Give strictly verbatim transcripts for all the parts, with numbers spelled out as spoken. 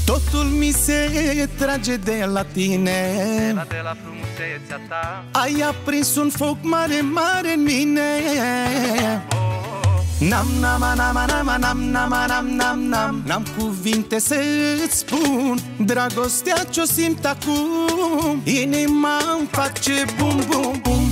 Totul mi se trage de la tine, de la, de la frumusețea ta. Ai aprins un foc mare, mare în mine. Nam, nama, nama, nama, nam, nama, nam, nam, nam. N-am cuvinte să-ți spun dragostea ce-o simt acum. Inima-mi face bum, bum, bum.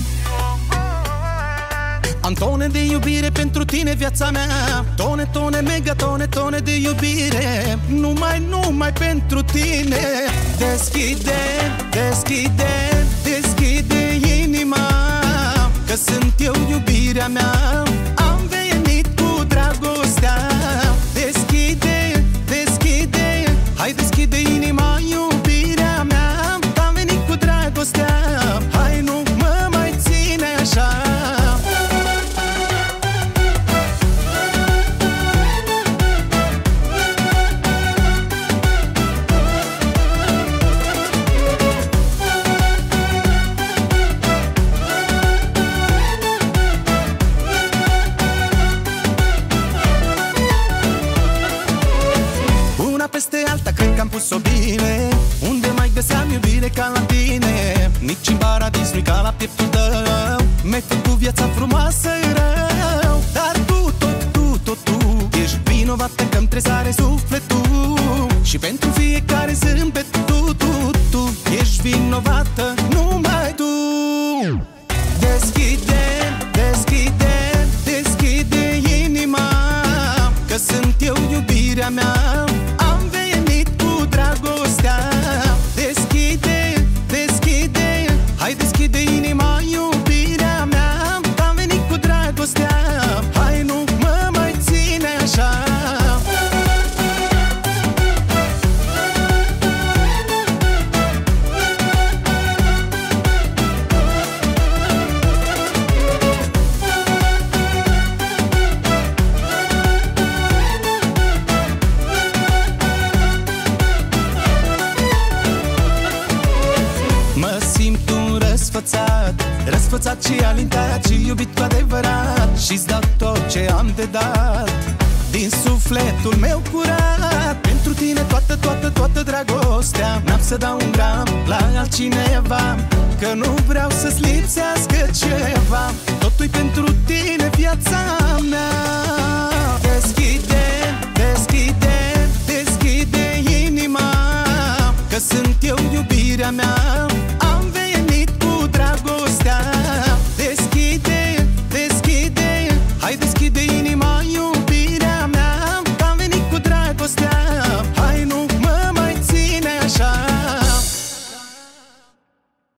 Am tone de iubire pentru tine, viața mea. Tone, tone, mega tone, tone de iubire. Numai, numai pentru tine. Deschide, deschide, deschide inima, că sunt eu iubirea mea. Am venit cu dragostea. Deschide, deschide, hai deschide inima, iubirea mea. Am venit cu dragostea. Hai, nu mă mai ține așa. Peste alta, cred că am pus-o bine. Unde mai găseam iubire ca la tine? Nici în paradis nu-i ca la pieptul tău. Mi-ai făcut viața frumoasă rău. Dar tu, tot tu, tot tu ești vinovată că-mi trezare sufletul. Și pentru fiecare zâmbet tu, tu, tu ești vinovată, numai tu. Deschide, deschide, deschide inima, că sunt eu iubirea mea. Deschide, deschide, hai deschide inima, iubirea mea. Am venit cu dragostea. Hai, nu mă mai ține așa. Mă simt un răsfățat, răsfățat și alintat și iubit cu adevărat. Și-ți dau tot ce am de dat din sufletul meu curat. Pentru tine toată, toată, toată dragostea. N-am să dau un gram la altcineva, că nu vreau să-ți lipsească ceva. Totul-i pentru tine, viața mea. Deschide,